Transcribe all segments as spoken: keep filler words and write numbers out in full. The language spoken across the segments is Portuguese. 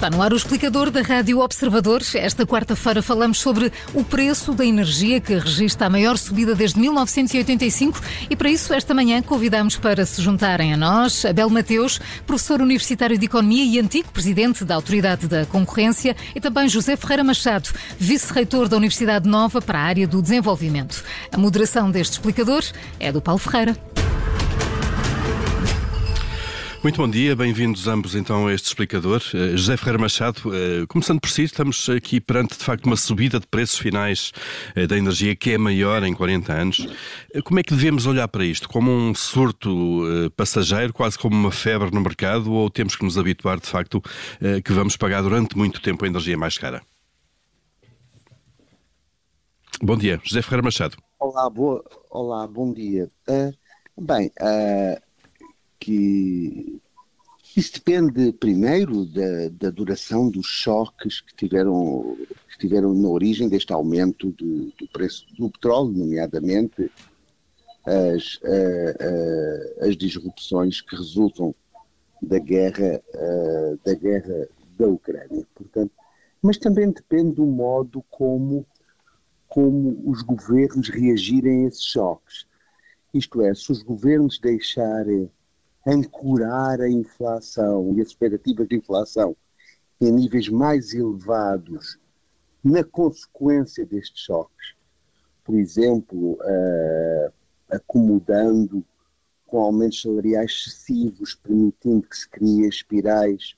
Está no ar o explicador da Rádio Observador. Esta quarta-feira falamos sobre o preço da energia, que registra a maior subida desde mil novecentos e oitenta e cinco, e para isso esta manhã convidamos para se juntarem a nós Abel Mateus, professor universitário de Economia e antigo presidente da Autoridade da Concorrência, e também José Ferreira Machado, vice-reitor da Universidade Nova para a área do desenvolvimento. A moderação deste explicador é do Paulo Ferreira. Muito bom dia, bem-vindos ambos então a este explicador. Uh, José Ferreira Machado, uh, começando por si, estamos aqui perante de facto uma subida de preços finais uh, da energia que é maior em quarenta anos. Uh, como é que devemos olhar para isto? Como um surto uh, passageiro, quase como uma febre no mercado, ou temos que nos habituar de facto uh, que vamos pagar durante muito tempo a energia mais cara? Bom dia, José Ferreira Machado. Olá, boa, olá bom dia. Uh, bem, uh... que isso depende primeiro da, da duração dos choques que tiveram, que tiveram na origem deste aumento de, do preço do petróleo, nomeadamente as, a, a, as disrupções que resultam da guerra, a, da guerra da Ucrânia. Portanto, mas também depende do modo como, como os governos reagirem a esses choques. Isto é, se os governos deixarem ancorar a inflação e as expectativas de inflação em níveis mais elevados na consequência destes choques, por exemplo, uh, acomodando com aumentos salariais excessivos, permitindo que se criem espirais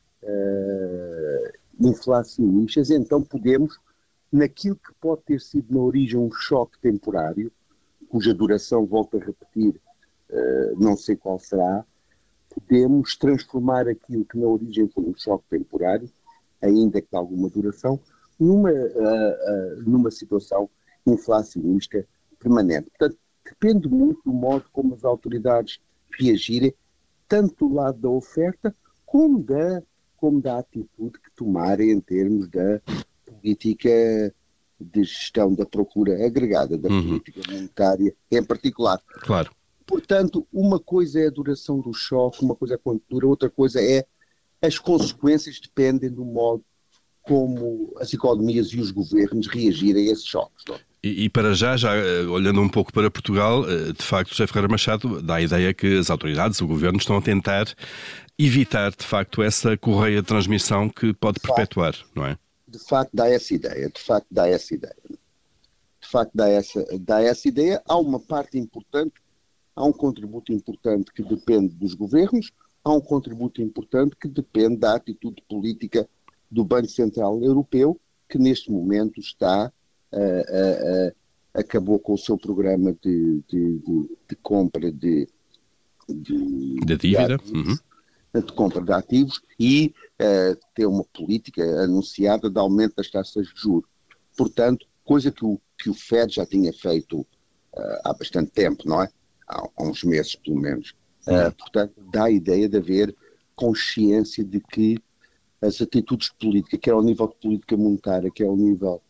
uh, inflacionistas, então podemos, naquilo que pode ter sido na origem um choque temporário, cuja duração, volto a repetir, Uh, não sei qual será, podemos transformar aquilo que na origem foi um choque temporário, ainda que de alguma duração, numa, uh, uh, numa situação inflacionista permanente. Portanto, depende muito do modo como as autoridades reagirem, tanto do lado da oferta como da, como da atitude que tomarem em termos da política de gestão da procura agregada, da uhum. política monetária em particular. Claro. Portanto, uma coisa é a duração do choque, uma coisa é a conjuntura, outra coisa é as consequências dependem do modo como as economias e os governos reagirem a esses choques. Não? E, e para já, já olhando um pouco para Portugal, de facto, José Ferreira Machado dá a ideia que as autoridades, o governo, estão a tentar evitar, de facto, essa correia de transmissão que pode de perpetuar, facto, não é? De facto, dá essa ideia, de facto, dá essa ideia. De facto, dá essa, dá essa ideia. Há uma parte importante. Há um contributo importante que depende dos governos, há um contributo importante que depende da atitude política do Banco Central Europeu, que neste momento está, uh, uh, uh, acabou com o seu programa de, de, de, de compra de, de, de dívida, de, ativos, uhum. de compra de ativos e uh, tem uma política anunciada de aumento das taxas de juros. Portanto, coisa que o, que o Fed já tinha feito uh, há bastante tempo, não é? Há uns meses, pelo menos. Uh, portanto, dá a ideia de haver consciência de que as atitudes políticas, quer ao nível de política monetária, quer ao nível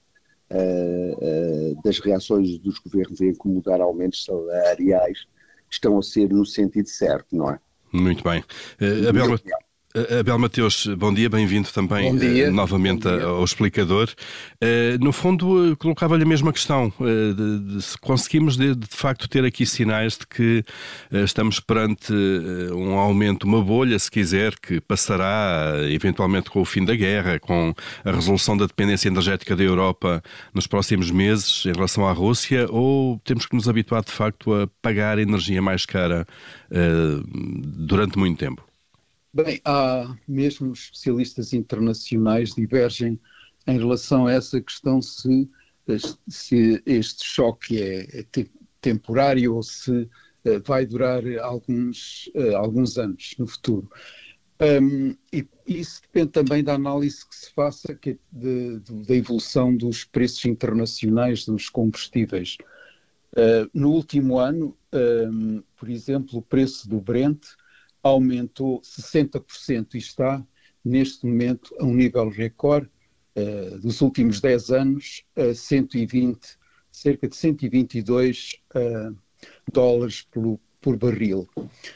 uh, uh, das reações dos governos em acomodar aumentos salariais, estão a ser no sentido certo, não é? Muito bem. Uh, Abel, Abel Mateus, bom dia, bem-vindo também uh, novamente ao explicador. Uh, no fundo, uh, colocava-lhe a mesma questão. Uh, de, de, se conseguimos de, de facto ter aqui sinais de que uh, estamos perante uh, um aumento, uma bolha, se quiser, que passará uh, eventualmente com o fim da guerra, com a resolução da dependência energética da Europa nos próximos meses em relação à Rússia, ou temos que nos habituar de facto a pagar a energia mais cara uh, durante muito tempo? Bem, há mesmo especialistas internacionais divergem em relação a essa questão se, se este choque é, é te, temporário ou se uh, vai durar alguns, uh, alguns anos no futuro. Um, e isso depende também da análise que se faça que, de, de, da evolução dos preços internacionais dos combustíveis. Uh, no último ano, um, por exemplo, o preço do Brent aumentou sessenta por cento e está, neste momento, a um nível recorde uh, dos últimos dez anos, a cento e vinte, cerca de cento e vinte e dois uh, dólares por, por barril.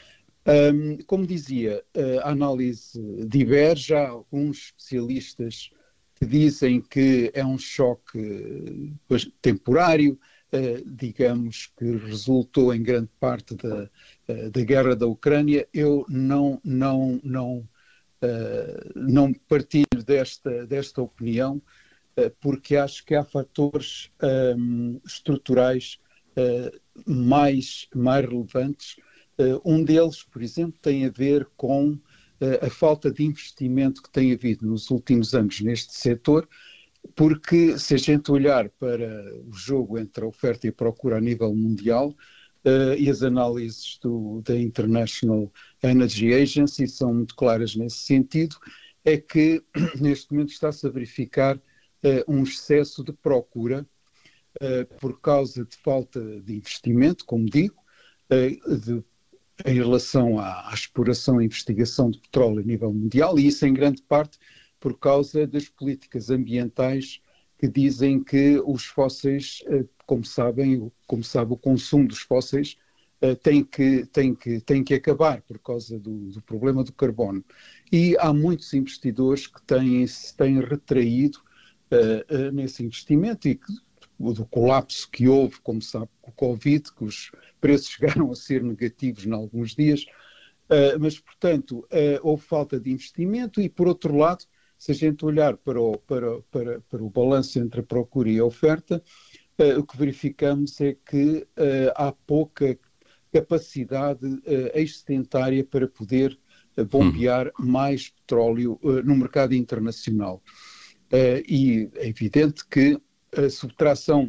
Um, como dizia, a análise diverge. Há alguns especialistas que dizem que é um choque temporário, uh, digamos que resultou em grande parte da, uh, da guerra da Ucrânia. Eu não, não, não, uh, não partilho desta, desta opinião, uh, porque acho que há fatores um, estruturais uh, mais, mais relevantes. Uh, um deles, por exemplo, tem a ver com uh, a falta de investimento que tem havido nos últimos anos neste setor, porque se a gente olhar para o jogo entre a oferta e a procura a nível mundial, uh, e as análises do, da International Energy Agency são muito claras nesse sentido, é que neste momento está-se a verificar uh, um excesso de procura uh, por causa de falta de investimento, como digo, uh, de em relação à, à exploração e investigação de petróleo a nível mundial, e isso em grande parte por causa das políticas ambientais que dizem que os fósseis, como sabem, como sabe, o consumo dos fósseis tem que, tem que, tem que acabar por causa do, do problema do carbono. E há muitos investidores que têm, se têm retraído uh, uh, nesse investimento e que do colapso que houve, como sabe, com o Covid, que os preços chegaram a ser negativos em alguns dias, uh, mas, portanto, uh, houve falta de investimento e, por outro lado, se a gente olhar para o, para, para, para o balanço entre a procura e a oferta, uh, o que verificamos é que uh, há pouca capacidade uh, excedentária para poder uh, bombear hum. mais petróleo uh, no mercado internacional. Uh, e é evidente que a subtração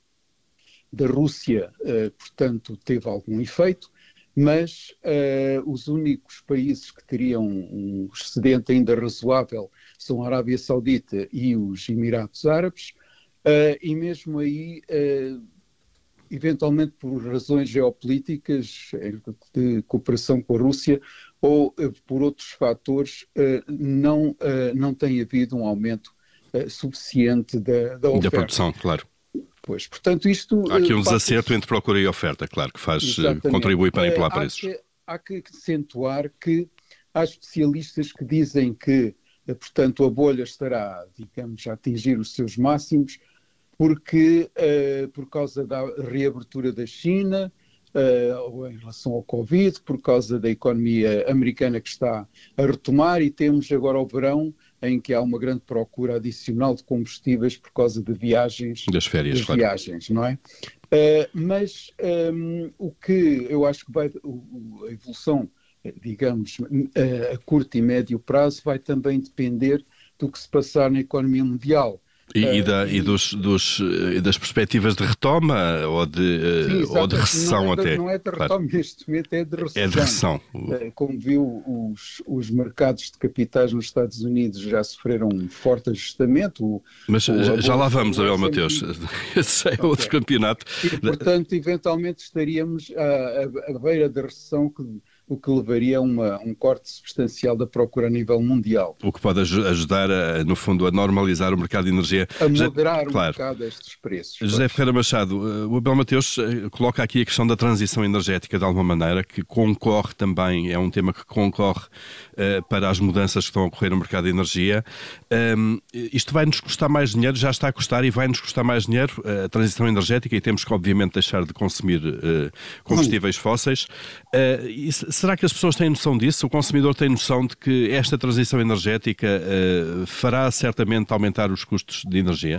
da Rússia, uh, portanto, teve algum efeito, mas uh, os únicos países que teriam um excedente ainda razoável são a Arábia Saudita e os Emirados Árabes, uh, e mesmo aí, uh, eventualmente por razões geopolíticas, de cooperação com a Rússia, ou uh, por outros fatores, uh, não, uh, não tem havido um aumento suficiente da, da oferta. Da produção, claro. Pois, portanto, isto... Há aqui um desacerto entre procura e oferta, claro, que faz, Exatamente. contribui para manipular há preços. Que, há que acentuar que há especialistas que dizem que, portanto, a bolha estará, digamos, a atingir os seus máximos, porque, uh, por causa da reabertura da China, uh, em relação ao Covid, por causa da economia americana que está a retomar, e temos agora o verão, em que há uma grande procura adicional de combustíveis por causa de viagens. Das férias, das claro. viagens, não é? Uh, mas um, o que eu acho que vai, o, a evolução, digamos, a, a curto e médio prazo, vai também depender do que se passar na economia mundial. E, e, da, e dos, dos, das perspectivas de retoma ou de, Sim, ou de recessão não é de, até? Não é de retoma, claro. Neste momento é de recessão. É de recessão. Como viu, os, os mercados de capitais nos Estados Unidos já sofreram um forte ajustamento. O, Mas o, já, já lá vamos, Abel sempre... Mateus. Esse é okay. outro campeonato. E, portanto, eventualmente estaríamos à, à beira da recessão, que, o que levaria a uma, um corte substancial da procura a nível mundial. O que pode ajudar, a, no fundo, a normalizar o mercado de energia. A moderar Já, o claro. mercado a estes preços. José Ferreira Machado, o Abel Mateus coloca aqui a questão da transição energética de alguma maneira, que concorre também, é um tema que concorre uh, para as mudanças que estão a ocorrer no mercado de energia. Um, isto vai nos custar mais dinheiro, já está a custar e vai nos custar mais dinheiro, uh, a transição energética, e temos que, obviamente, deixar de consumir uh, combustíveis hum. fósseis. Uh, e será que as pessoas têm noção disso? O consumidor tem noção de que esta transição energética uh, fará certamente aumentar os custos de energia?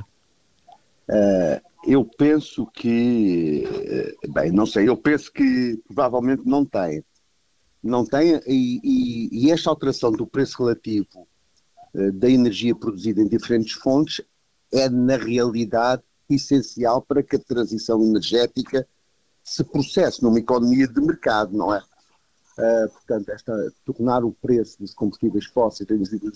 Uh, eu penso que, bem, não sei, eu penso que provavelmente não tem. Não tem, e, e, e esta alteração do preço relativo uh, da energia produzida em diferentes fontes é, na realidade, essencial para que a transição energética se processe numa economia de mercado, não é? Uh, portanto, esta, tornar o preço dos combustíveis fósseis,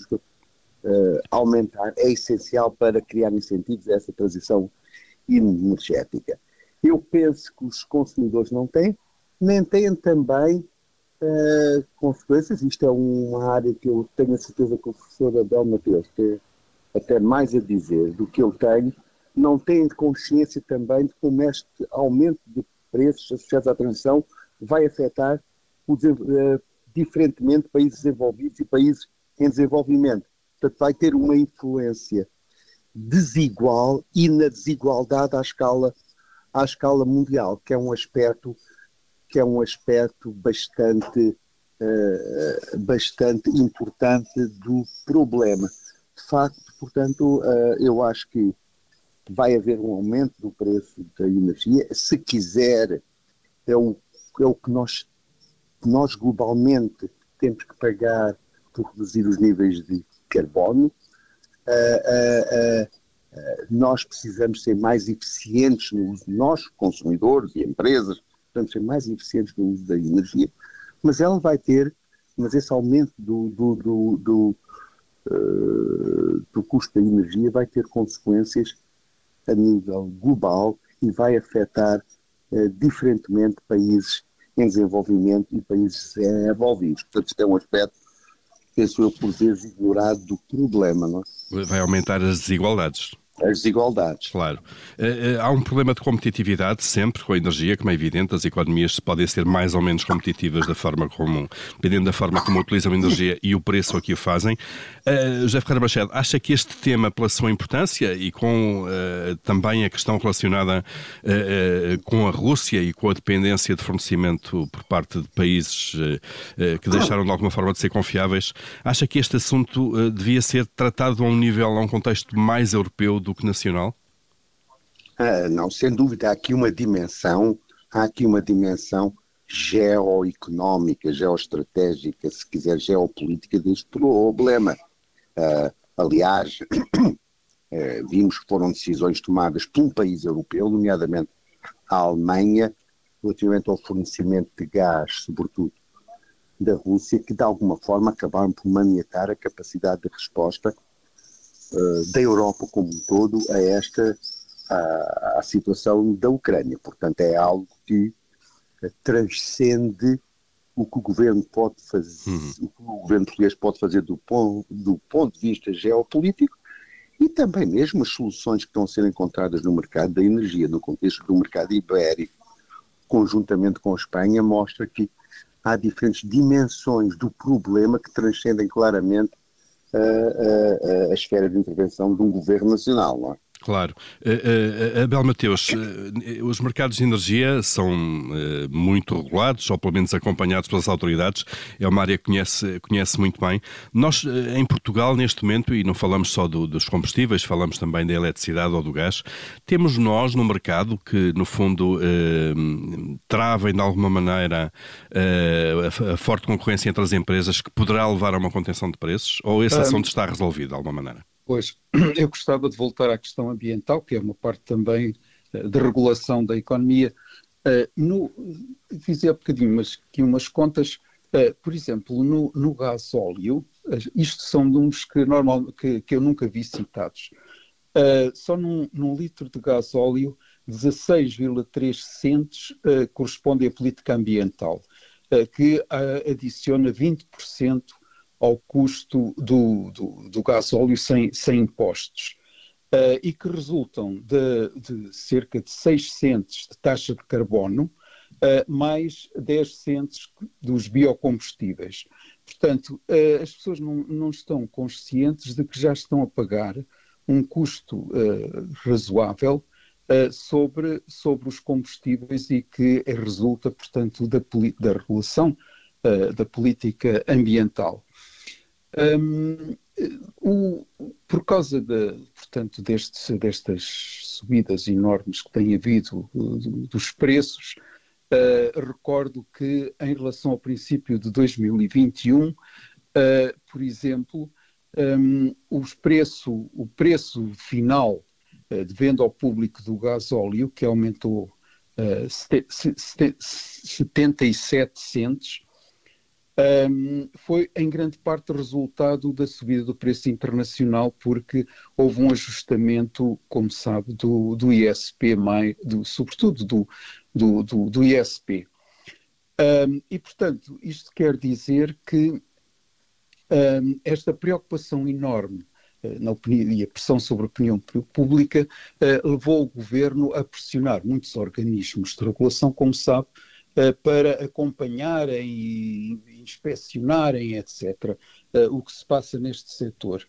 uh, aumentar, é essencial para criar incentivos a essa transição energética. Eu penso que os consumidores não têm, nem têm também uh, consequências. Isto é uma área que eu tenho a certeza que o professor Abel Mateus tem até mais a dizer do que eu tenho. Não têm consciência também de como este aumento de preços associados à transição vai afetar o, diferentemente países desenvolvidos e países em desenvolvimento. Portanto, vai ter uma influência desigual e na desigualdade à escala, à escala mundial, que é um aspecto, que é um aspecto bastante, uh, bastante importante do problema. De facto, portanto, uh, eu acho que vai haver um aumento do preço da energia. Se quiser, é o, é o que nós, nós globalmente temos que pagar por reduzir os níveis de carbono. Uh, uh, uh, uh, nós precisamos ser mais eficientes no uso, nós, consumidores e empresas, precisamos ser mais eficientes no uso da energia, mas ela vai ter, mas esse aumento do, do, do, do, uh, do custo da energia vai ter consequências a nível global e vai afetar uh, diferentemente países em desenvolvimento e países desenvolvidos. Portanto, isto é um aspecto, penso eu, por vezes ignorado do problema. Não é? Vai aumentar as desigualdades. As desigualdades. Claro. Uh, uh, há um problema de competitividade sempre com a energia, como é evidente. As economias podem ser mais ou menos competitivas da forma como, dependendo da forma como utilizam a energia e o preço a que o fazem. Uh, José Ferreira Machado, acha que este tema, pela sua importância e com uh, também a questão relacionada uh, uh, com a Rússia e com a dependência de fornecimento por parte de países uh, uh, que deixaram de alguma forma de ser confiáveis, acha que este assunto uh, devia ser tratado a um nível, a um contexto mais europeu do que nacional? Ah, não, sem dúvida, há aqui uma dimensão, há aqui uma dimensão geoeconómica, geoestratégica, se quiser, geopolítica deste problema. Ah, aliás, eh, vimos que foram decisões tomadas por um país europeu, nomeadamente a Alemanha, relativamente ao fornecimento de gás, sobretudo da Rússia, que de alguma forma acabaram por maniatar a capacidade de resposta da Europa como um todo a esta a, a situação da Ucrânia. Portanto, é algo que transcende o que o governo pode fazer, uhum. o que o governo português pode fazer do ponto, do ponto de vista geopolítico e também mesmo as soluções que estão a ser encontradas no mercado da energia, no contexto do mercado ibérico, conjuntamente com a Espanha, mostra que há diferentes dimensões do problema que transcendem claramente A, a, a esfera de intervenção de um governo nacional, não é? Claro. Uh, uh, Abel Mateus, uh, os mercados de energia são uh, muito regulados, ou pelo menos acompanhados pelas autoridades, é uma área que conhece, conhece muito bem. Nós, uh, em Portugal, neste momento, e não falamos só do, dos combustíveis, falamos também da eletricidade ou do gás, temos nós no mercado que, no fundo, uh, travem de alguma maneira uh, a, a forte concorrência entre as empresas que poderá levar a uma contenção de preços, ou esse assunto está resolvido de alguma maneira? Pois, eu gostava de voltar à questão ambiental, que é uma parte também uh, de regulação da economia. Uh, no, fiz há bocadinho mas, aqui umas contas, uh, por exemplo, no, no gás óleo, uh, isto são números que, normal, que, que eu nunca vi citados. Uh, só num, num litro de gás óleo, dezasseis vírgula três centes uh, corresponde à política ambiental, uh, que uh, adiciona vinte por cento ao custo do, do, do gás óleo sem, sem impostos, uh, e que resultam de, de cerca de seis centes de taxa de carbono, uh, mais dez centes dos biocombustíveis. Portanto, uh, as pessoas não, não estão conscientes de que já estão a pagar um custo uh, razoável uh, sobre, sobre os combustíveis e que resulta, portanto, da, da regulação uh, da política ambiental. Um, o, por causa de, portanto, destes, destas subidas enormes que têm havido uh, dos preços, uh, recordo que em relação ao princípio de dois mil e vinte e um, uh, por exemplo, um, os preço, o preço final uh, de venda ao público do gás óleo, que aumentou uh, setenta e sete centes, Um, foi em grande parte resultado da subida do preço internacional, porque houve um ajustamento, como sabe, do, do I S P, mais, do, sobretudo do, do, do, do I S P. Um, e, portanto, isto quer dizer que um, esta preocupação enorme uh, na opinião, e a pressão sobre a opinião pública uh, levou o governo a pressionar muitos organismos de regulação, como sabe, uh, para acompanharem e inspecionarem, etcétera, uh, o que se passa neste setor.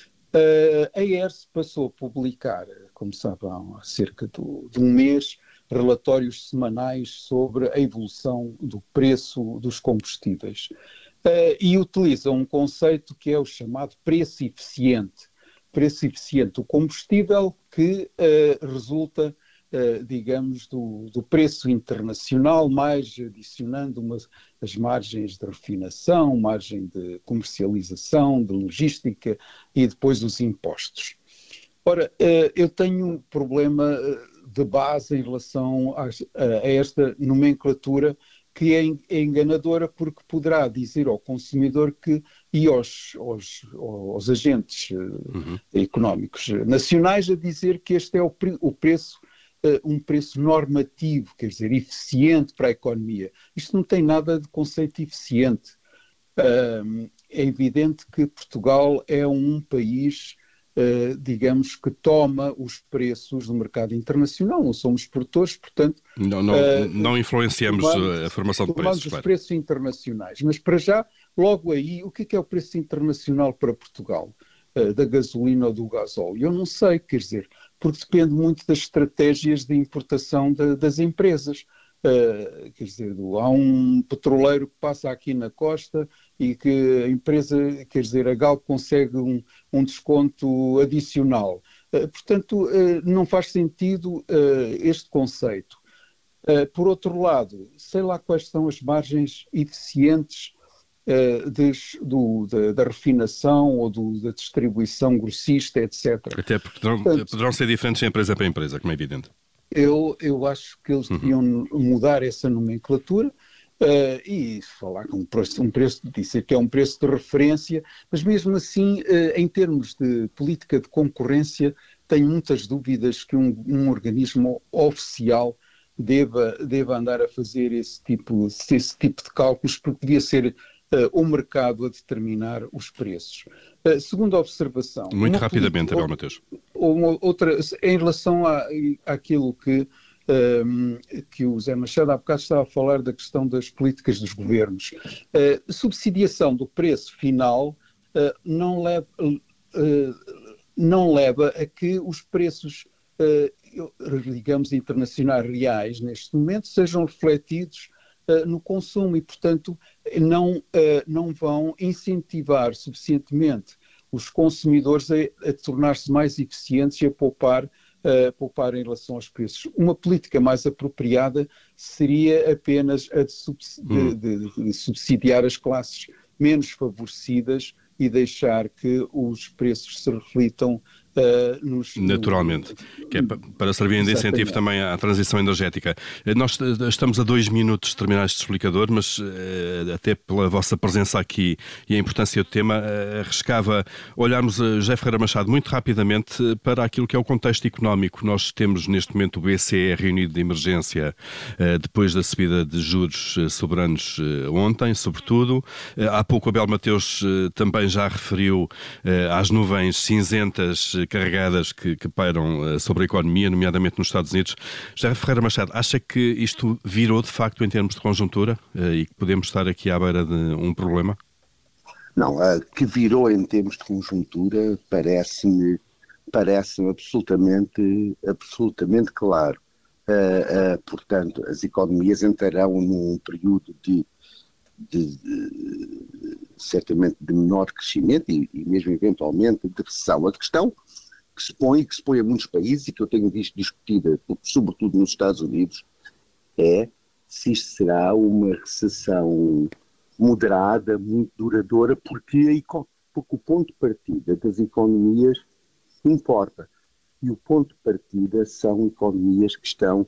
Uh, a E R S passou a publicar, como sabem, há cerca do, de um mês, relatórios semanais sobre a evolução do preço dos combustíveis. Uh, e utiliza um conceito que é o chamado preço eficiente. Preço eficiente do combustível que uh, resulta, uh, digamos, do, do preço internacional, mais adicionando uma, as margens de refinação, margem de comercialização, de logística e depois os impostos. Ora, uh, eu tenho um problema de base em relação a, a esta nomenclatura que é enganadora, porque poderá dizer ao consumidor que, e aos, aos, aos agentes uhum. económicos nacionais a dizer que este é o, o preço, uh, um preço normativo, quer dizer, eficiente para a economia. Isto não tem nada de conceito eficiente. Uh, é evidente que Portugal é um país, Uh, digamos, que toma os preços do mercado internacional. Não somos produtores, portanto... Não, não, uh, não influenciamos tomamos, a formação de preços. Tomamos os claro. preços internacionais. Mas, para já, logo aí, o que é o preço internacional para Portugal? Uh, da gasolina ou do gasóleo? Eu não sei, quer dizer, porque depende muito das estratégias de importação de, das empresas. Uh, quer dizer, há um petroleiro que passa aqui na costa e que a empresa, quer dizer, a Galp consegue um, um desconto adicional. Uh, portanto, uh, não faz sentido uh, este conceito. Uh, por outro lado, sei lá quais são as margens eficientes uh, des, do, da, da refinação ou do, da distribuição grossista, etcétera. Até porque poderão, Portanto, poderão ser diferentes de empresa para empresa, como é evidente. Eu, eu acho que eles deviam uhum. mudar essa nomenclatura uh, e falar com um preço, um preço, dizer que é um preço de referência, mas mesmo assim, uh, em termos de política de concorrência, tenho muitas dúvidas que um, um organismo oficial deva, deva andar a fazer esse tipo, esse tipo de cálculos, porque devia ser uh, o mercado a determinar os preços. Uh, segunda observação... Muito rapidamente, Abel Mateus. Uma outra, em relação à, àquilo que, um, que o Zé Machado há bocado estava a falar da questão das políticas dos governos. Uh, subsidiação do preço final uh, não, leva, uh, não leva a que os preços, uh, digamos, internacionais reais, neste momento, sejam refletidos uh, no consumo e, portanto, não, uh, não vão incentivar suficientemente os consumidores a, a tornar-se mais eficientes e a poupar, a poupar em relação aos preços. Uma política mais apropriada seria apenas a de, subsidi- hum. de, de, de subsidiar as classes menos favorecidas e deixar que os preços se reflitam uh, nos... Naturalmente, no, que é para servir de incentivo também à transição energética. Nós estamos a dois minutos de terminar este explicador, mas uh, até pela vossa presença aqui e a importância do tema, uh, arriscava olharmos a José Ferreira Machado muito rapidamente para aquilo que é o contexto económico. Nós temos neste momento o B C E reunido de emergência uh, depois da subida de juros uh, soberanos uh, ontem, sobretudo. Uh, há pouco Abel Mateus uh, também já referiu uh, às nuvens cinzentas uh, carregadas que, que pairam uh, sobre a economia, nomeadamente nos Estados Unidos. José Ferreira Machado, acha que isto virou de facto em termos de conjuntura uh, e que podemos estar aqui à beira de um problema? Não, uh, que virou em termos de conjuntura parece-me parece-me absolutamente, absolutamente claro. Uh, uh, portanto, as economias entrarão num período de De, de, certamente de menor crescimento e, e mesmo eventualmente de recessão. A questão que se põe, que se põe a muitos países e que eu tenho visto discutida, sobretudo nos Estados Unidos, é se isto será uma recessão moderada, muito duradoura, porque, a, porque o ponto de partida das economias importa. E o ponto de partida são economias que estão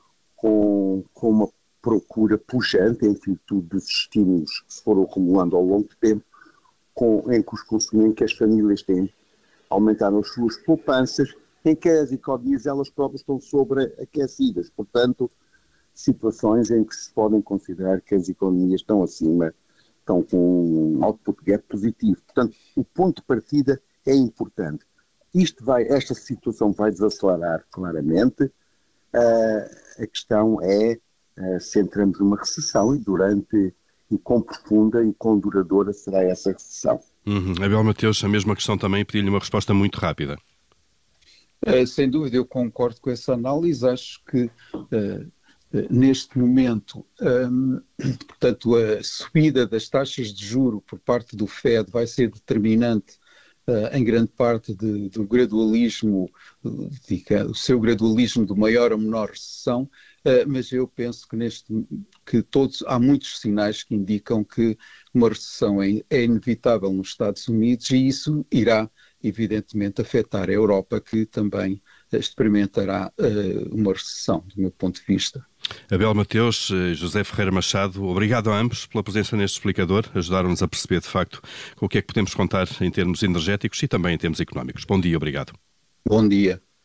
com, com uma procura pujante em virtude dos estímulos que se foram acumulando ao longo do tempo, com, em que os consumidores, em que as famílias têm aumentaram as suas poupanças, em que as economias elas próprias estão sobreaquecidas. Portanto, situações em que se podem considerar que as economias estão acima, estão com um output gap positivo. Portanto, o ponto de partida é importante. Isto vai, esta situação vai desacelerar claramente. Uh, a questão é uh, se entramos numa recessão e durante e quão profunda e quão duradoura será essa recessão. Uhum. Abel Mateus, a mesma questão também, pedi-lhe uma resposta muito rápida. Uh, sem dúvida, eu concordo com essa análise. Acho que uh, uh, neste momento, um, portanto, a subida das taxas de juro por parte do Fed vai ser determinante uh, em grande parte de, do gradualismo, diga, o seu gradualismo de maior ou menor recessão, uh, mas eu penso que, neste, que todos, há muitos sinais que indicam que uma recessão é, é inevitável nos Estados Unidos e isso irá evidentemente afetar a Europa, que também experimentará uh, uma recessão, do meu ponto de vista. Abel Mateus, José Ferreira Machado, obrigado a ambos pela presença neste explicador, ajudaram-nos a perceber de facto com o que é que podemos contar em termos energéticos e também em termos económicos. Bom dia, obrigado. Bom dia.